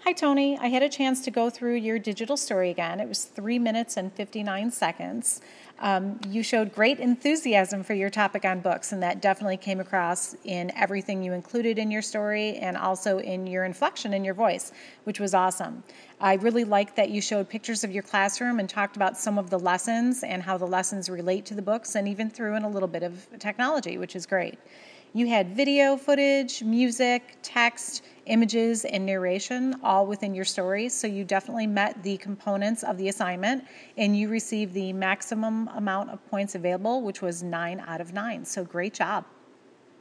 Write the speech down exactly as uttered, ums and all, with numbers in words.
Hi, Tony. I had a chance to go through your digital story again. It was three minutes and fifty-nine seconds. Um, you showed great enthusiasm for your topic on books, and that definitely came across in everything you included in your story and also in your inflection in your voice, which was awesome. I really liked that you showed pictures of your classroom and talked about some of the lessons and how the lessons relate to the books, and even threw in a little bit of technology, which is great. You had video footage, music, text, images, and narration all within your story, so you definitely met the components of the assignment, and you received the maximum amount of points available, which was nine out of nine, so great job.